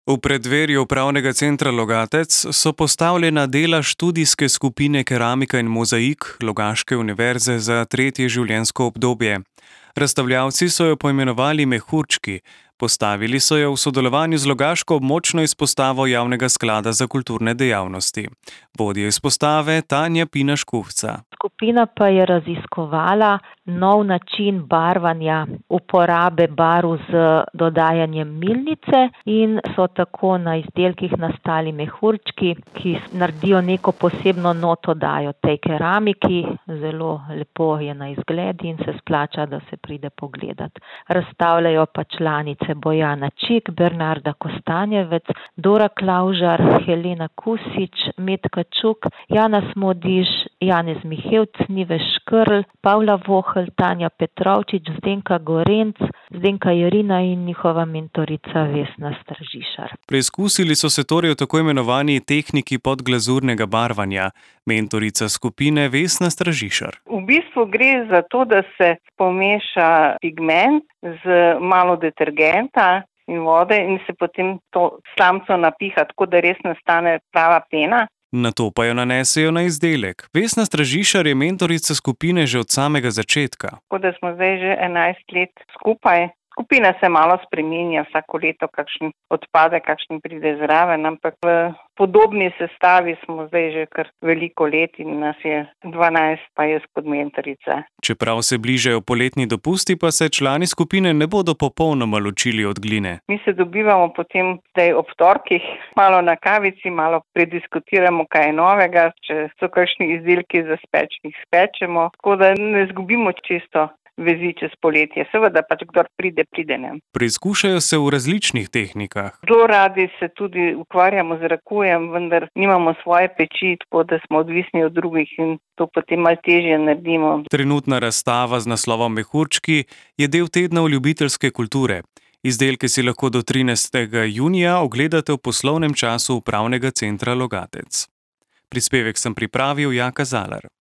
V preddverju Upravnega centra Logatec so postavljena dela študijske skupine Keramika in mozaik Logaške univerze za tretje življenjsko obdobje. Razstavljavci so jo poimenovali Mehurčki, postavili so jo v sodelovanju z logaško območno izpostavo Javnega sklada za kulturne dejavnosti. Vodja izpostave Tanja Pina-Škufca. Skupina pa je raziskovala nov način barvanja, uporabe barv z dodajanjem milnice in so tako na izdelkih nastali mehurčki, ki naredijo neko posebno noto dajo tej keramiki. Zelo lepo je na izgled in se splača, da se pride pogledat. Razstavljajo pa članice Bojana Čik, Bernarda Kostanjevec, Dora Klavžar, Helena Kusič, Metka Čuk, Jana Smodiš, Janez Mihevc, Nives Škrl, Pavla Vohelj, Tanja Petrovčič, Zdenka Gorenc, Zdenka Jerina in njihova mentorica Vesna Stržišar. Preizkusili so se torej v tako imenovani tehniki podglazurnega barvanja. Mentorica skupine Vesna Stržišar. V bistvu gre za to, da se pomeša pigment z malo detergenta in vode in se potem to slamico napiha, tako da res nastane prava pena. Nato pa jo nanesejo na izdelek. Vesna Stražišar je mentorica skupine že od samega začetka. Tako da smo zdaj že 11 let skupaj. Skupina se malo spreminja, vsako leto kakšen odpade, kakšen pride zraven, ampak v podobni sestavi smo zdaj že kar veliko let in nas je 12, pa jaz kot mentorica. Čeprav se bližajo poletni dopusti, pa se člani skupine ne bodo popolnoma ločili od gline. Mi se dobivamo potem zdaj ob torkih, malo na kavici, malo prediskutiramo kaj je novega, če so kakšni izdelki za speč, jih spečemo, tako da ne izgubimo čisto vezi čez poletje. Seveda pač kdor pride, ne. Preizkušajo se v različnih tehnikah. Zelo radi se tudi ukvarjamo z rakujem, vendar nimamo svoje peči, tako da smo odvisni od drugih in to potem malo težje naredimo. Trenutna razstava z naslovom Mehurčki je del tedna ljubiteljske kulture. Izdelke si lahko do 13. junija ogledate v poslovnem času Upravnega centra Logatec. Prispevek sem pripravil Jaka Zalar.